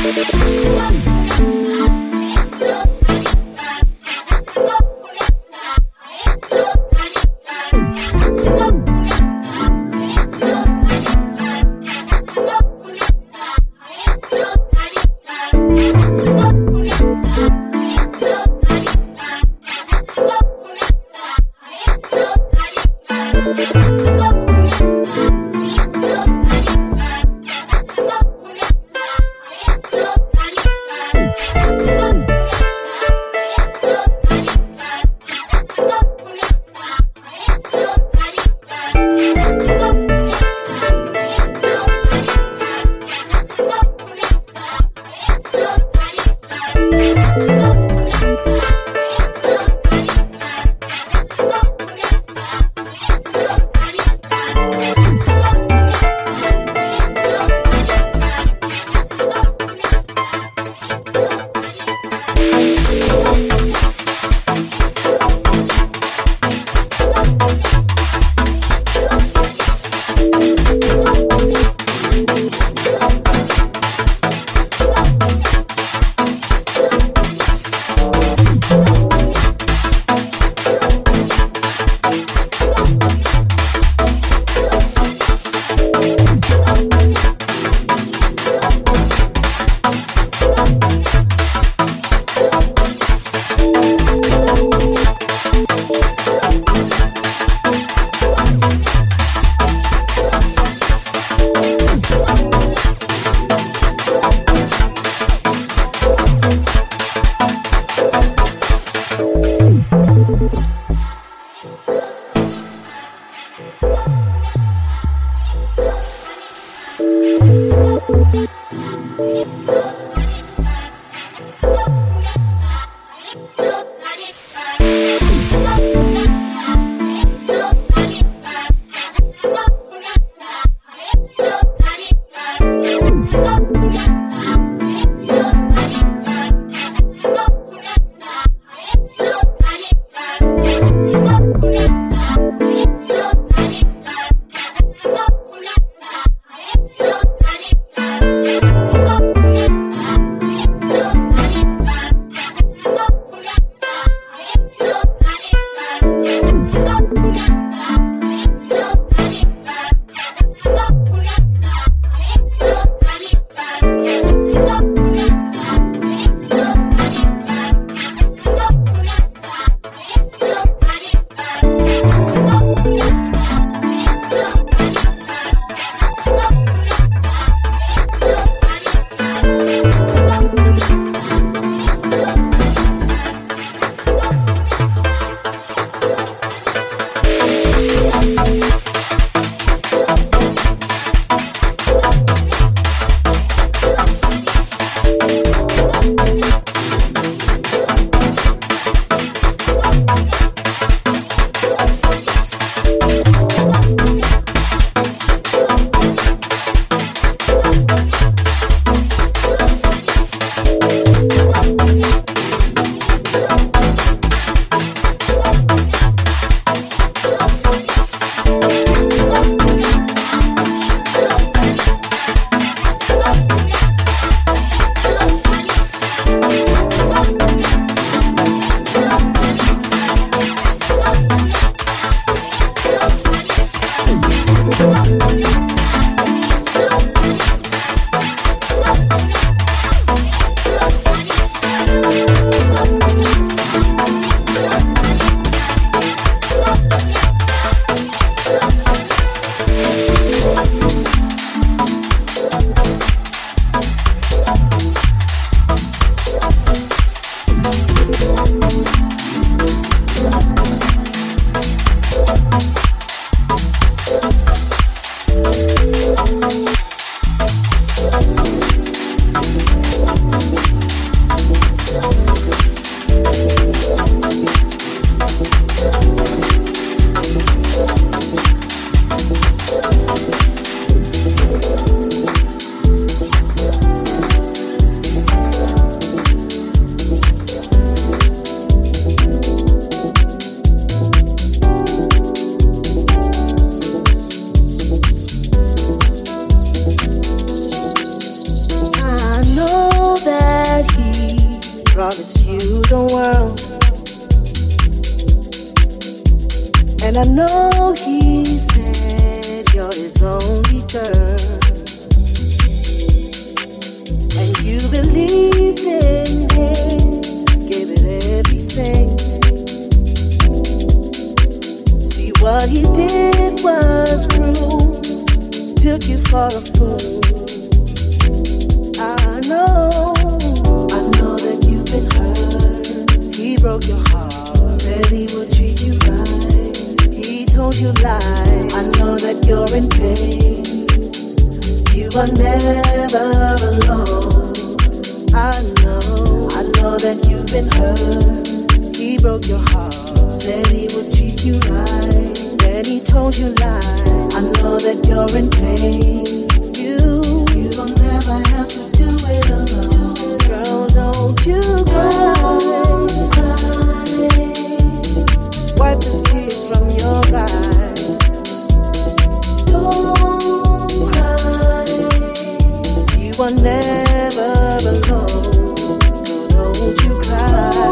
I know promise you the world. And I know he said you're his only girl. And you believed in him, gave it everything. See, what he did was cruel, took you for a fool. I know that you've been hurt. He broke your heart, said he would treat you right. He told you lies. I know that you're in pain. You are never alone. I know that you've been hurt. He broke your heart, said he would treat you right. Then he told you lies. I know that you're in pain. You don't never have to do it alone. Girl, don't you cry. Wipe the tears from your eyes. Don't cry. You are never alone. Don't you cry.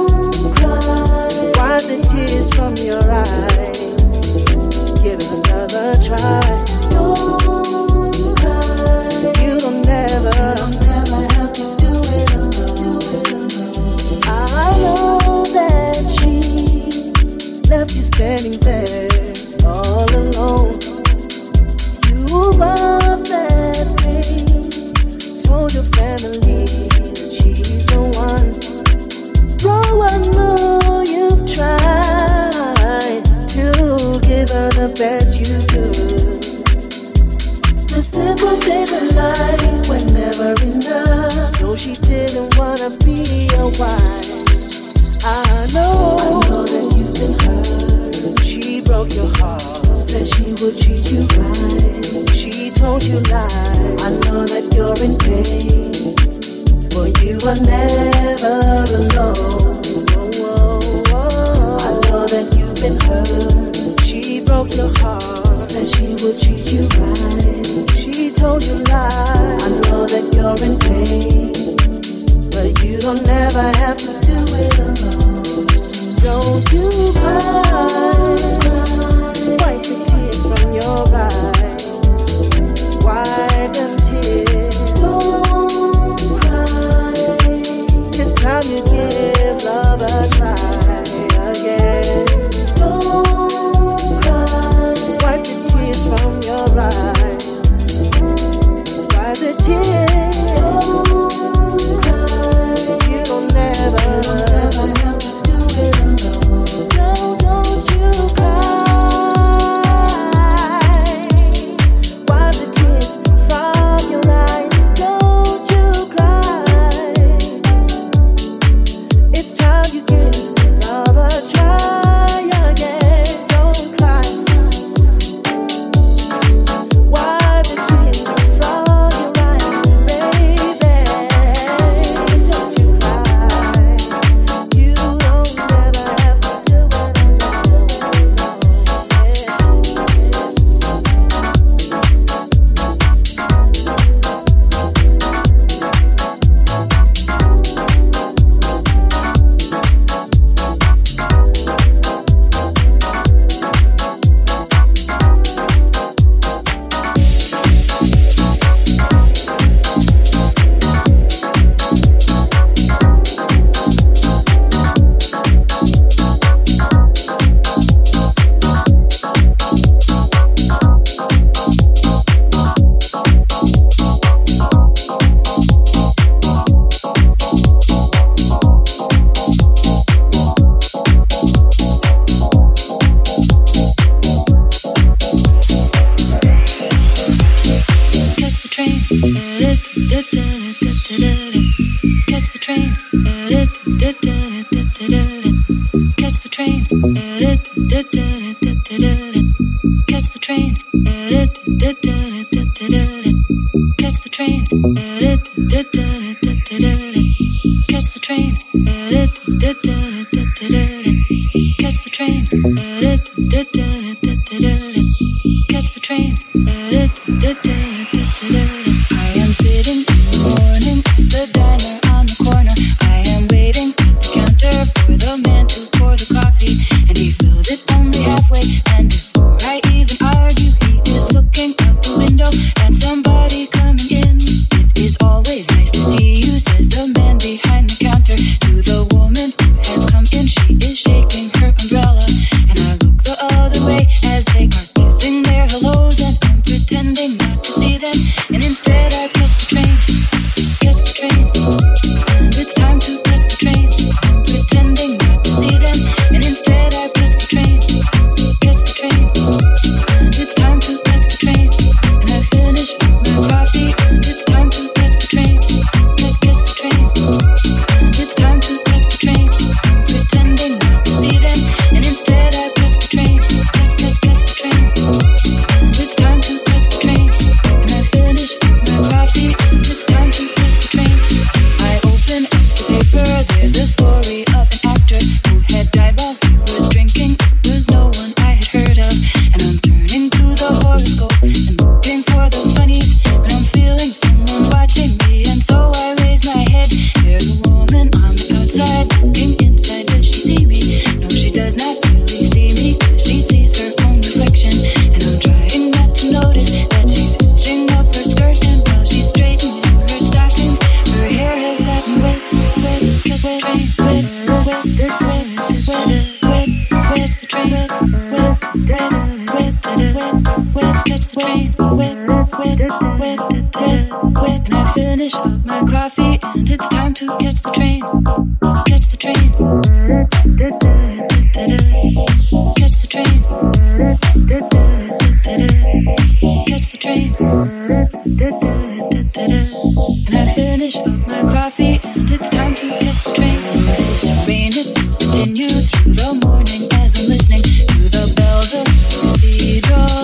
Wipe the tears from your eyes. Give it another try. Don't cry. You don't never have to do it alone. I know that she left you standing there all alone. You bought that ring, told your family that she's the one. Oh, I know you've tried to give her the best you could. The simple things in life were never enough, so she didn't wanna be a wife. I know that you've been hurt. She broke your heart, said she would treat you right. She told you lies. I know that you're in pain, but you are never alone. I know that you've been hurt. She broke your heart, said she would treat you right. She told you lies. I know that you're in pain, but you don't never have to do it alone. Don't you cry. Wipe the tears from your eyes. Wipe them tears. Don't cry. This time you give love a try again. Don't cry. Wipe the tears from your eyes. Wipe the tears. Don't cry. You don't never have to do it alone. No, don't you cry. Wipe the tears from your eyes. Don't you cry. It's time you give love a try again. Don't cry. Wipe the tears from your eyes, baby. Don't you cry. You don't never have to do it alone. Catch the train. Catch the train. Catch the train. Catch the train. Catch the train. Catch the train. Catch the train. I am sitting in the morning, the diner on the corner. I am waiting. finish up my coffee and it's time to catch the train. Catch the train. Catch the train. Catch the train. And I finish up my coffee and it's time to catch the train. This rain it continues through the morning as I'm listening to the bells of the cathedral.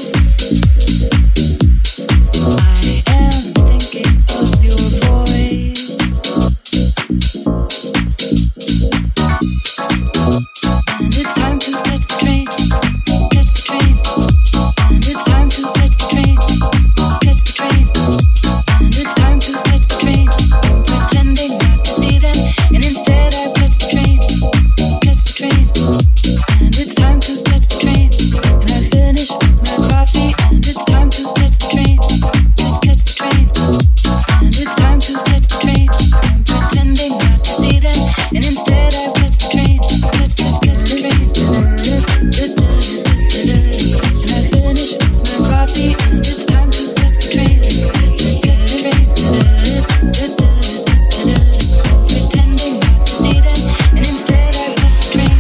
I am thinking of your voice, and it's time to catch the train, catch the train, and it's time to catch the train, catch the train, and it's time to catch the train. I'm pretending not to see them, and instead I catch the train, catch the train, and it's time to catch the train, and I finish my coffee, and it's time to catch the train. Catch the train, and it's time to catch the train. I'm pretending not to see them, and instead I catch the train. Catch the train. And I finish my coffee, and it's time to catch the train. Catch the train. Pretending not to see them, and instead I catch the train.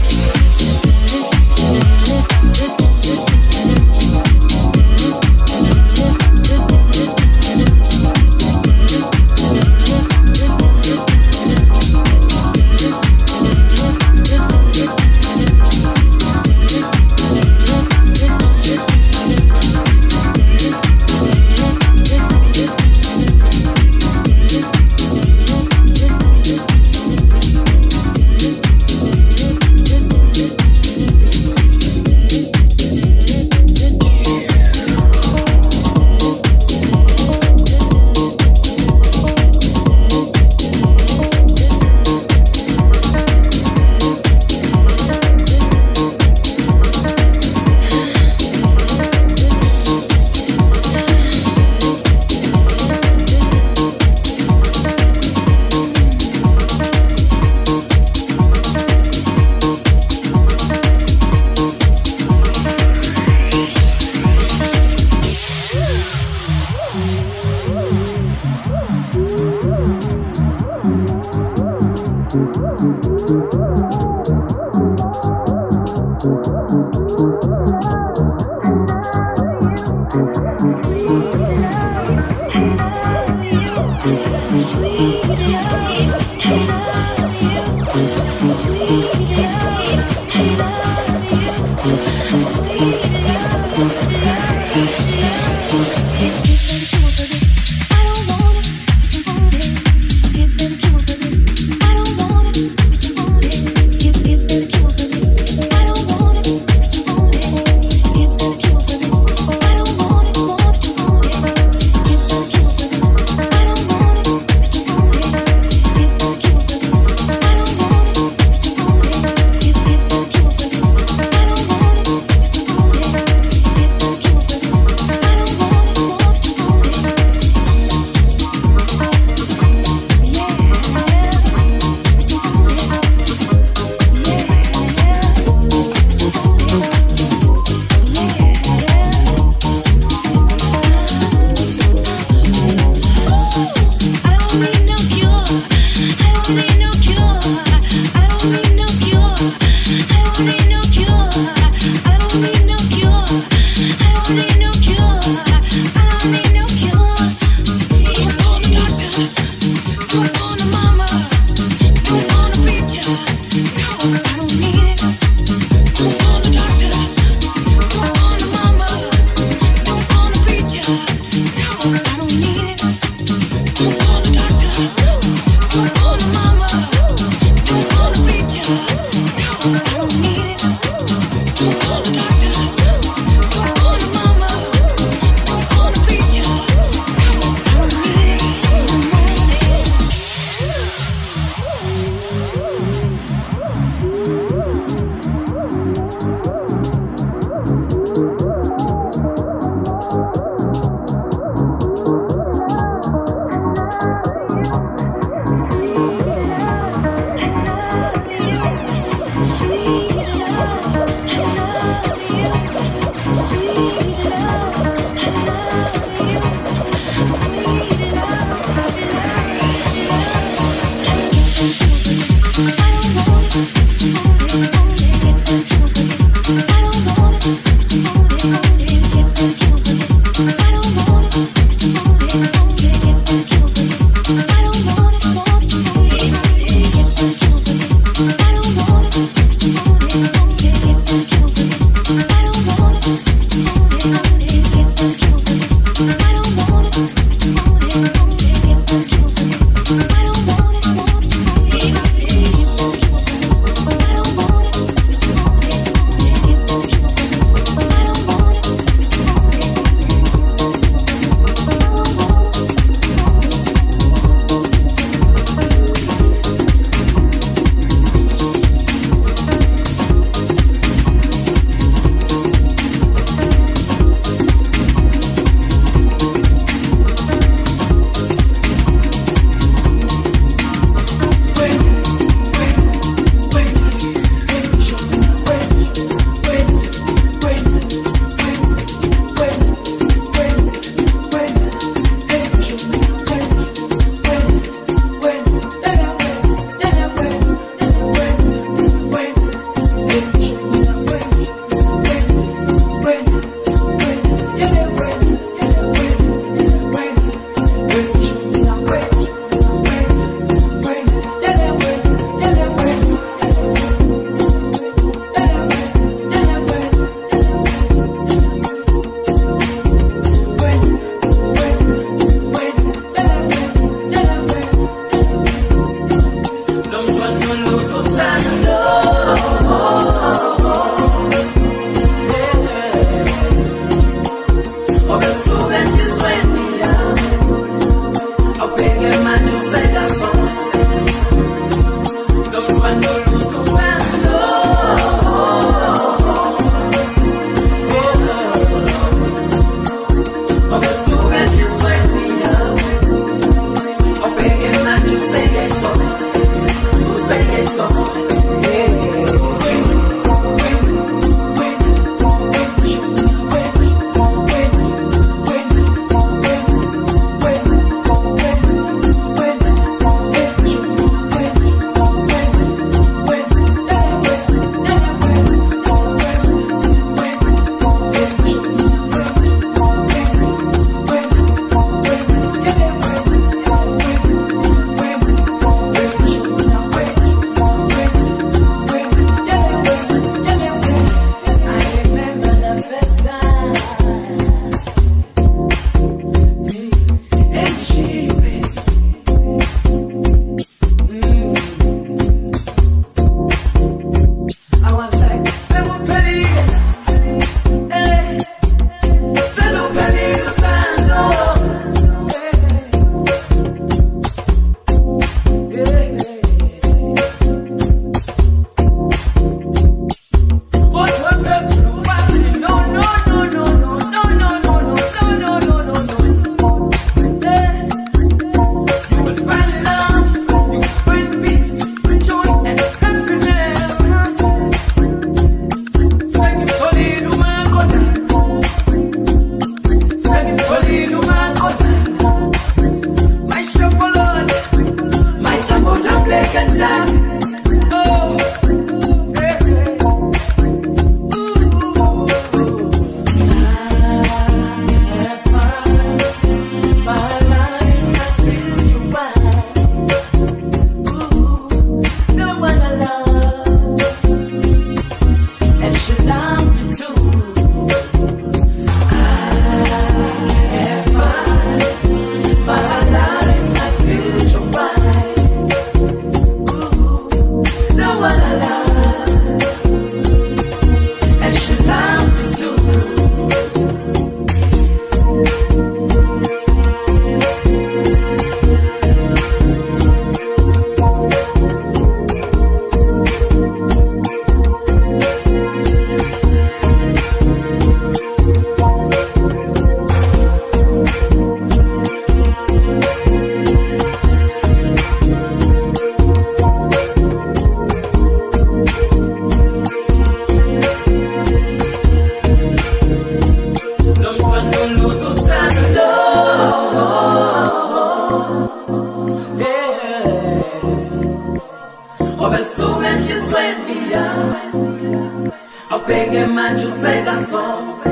Bel sugen che sueña, o pegue mancho se gasó,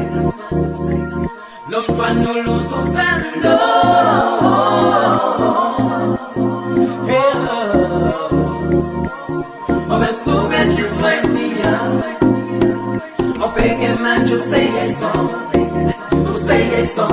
lo cual no lo usando. O bel sugen che sueña, o pegue mancho se gasó, o se gasó,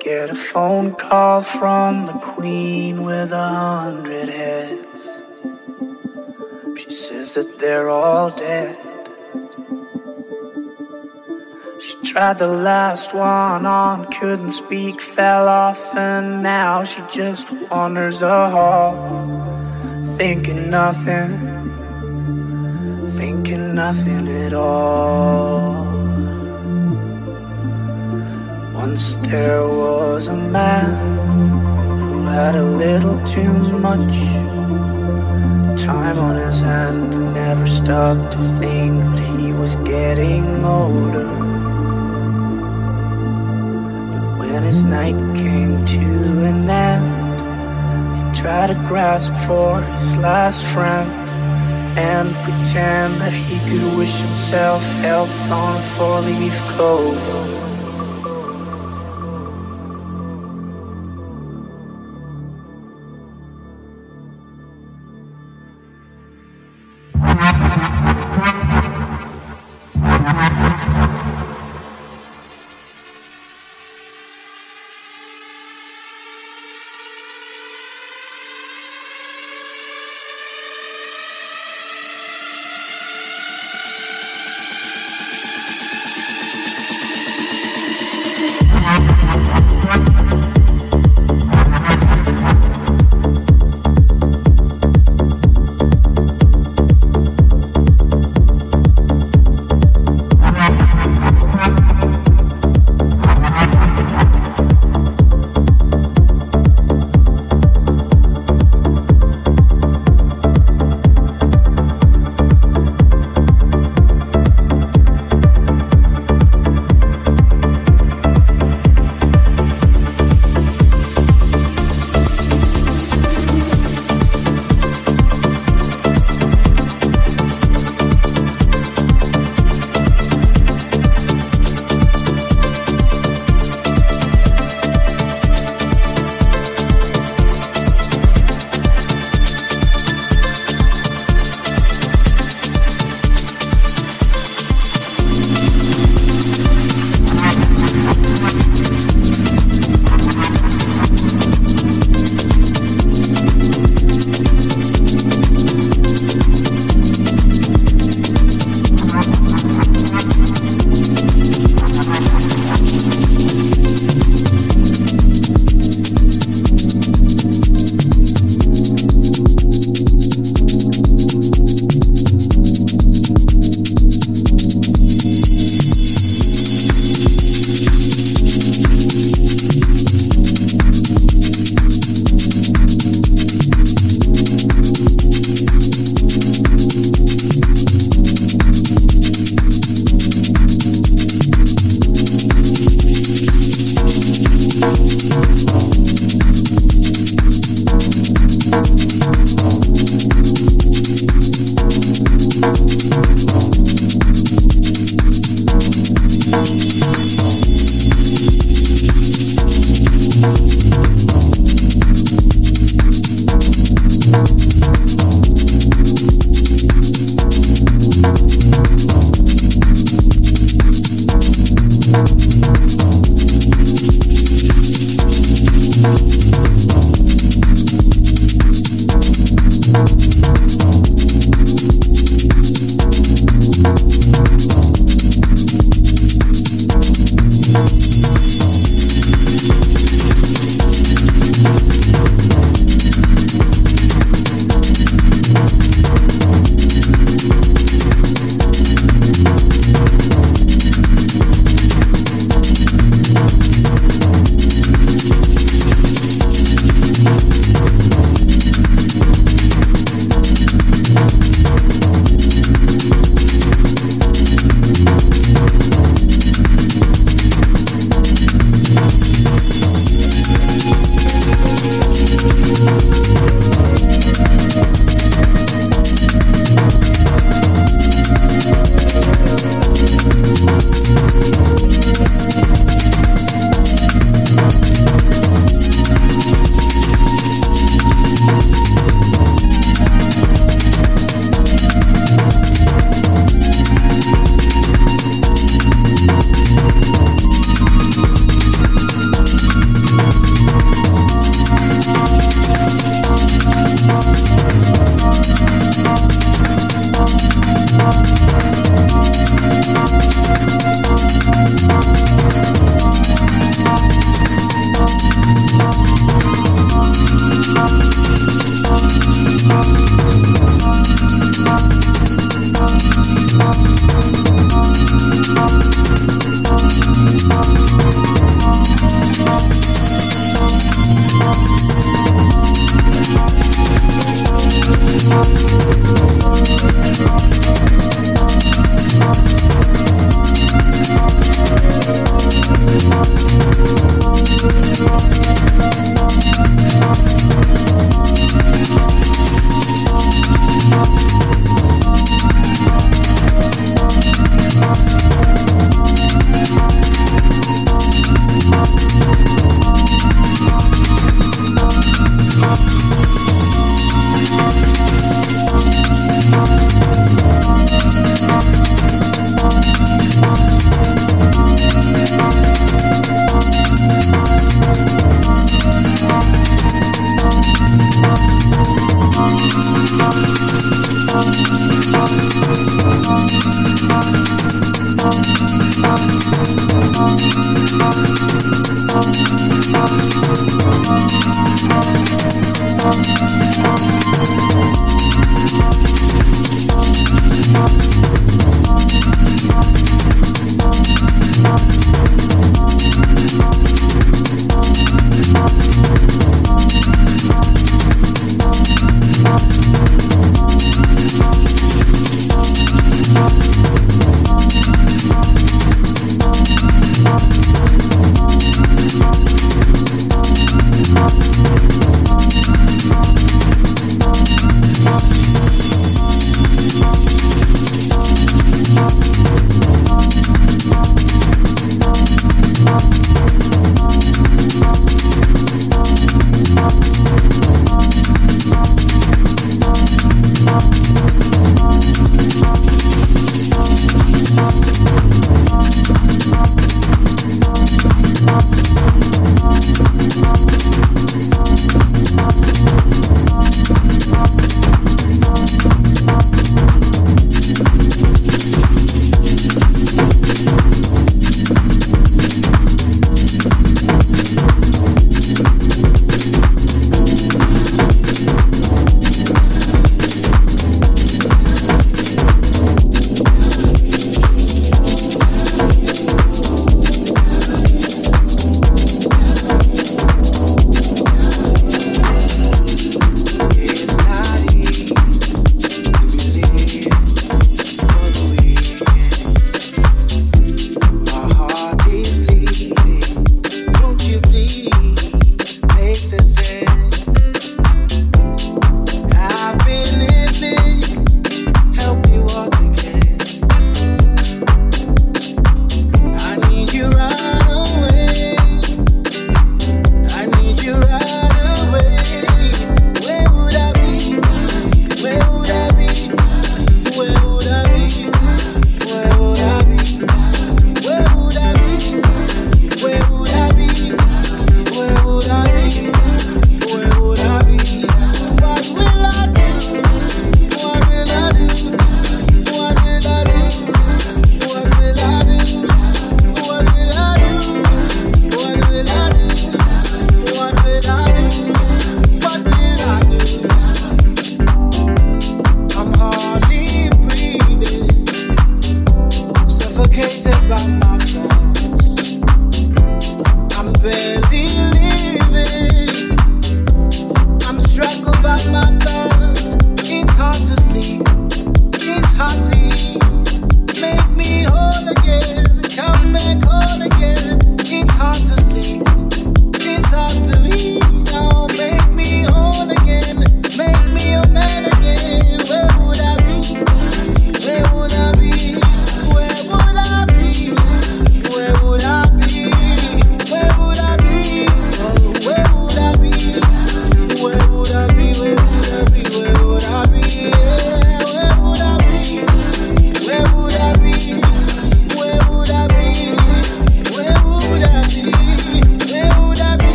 Get a phone call from the queen with 100 heads. She says that they're all dead. She tried the last one on, couldn't speak, fell off, and now she just wanders a hall, thinking nothing at all. Once there was a man who had a little too much time on his hand and never stopped to think that he was getting older. But when his night came to an end, he tried to grasp for his last friend and pretend that he could wish himself health on a four-leaf clover.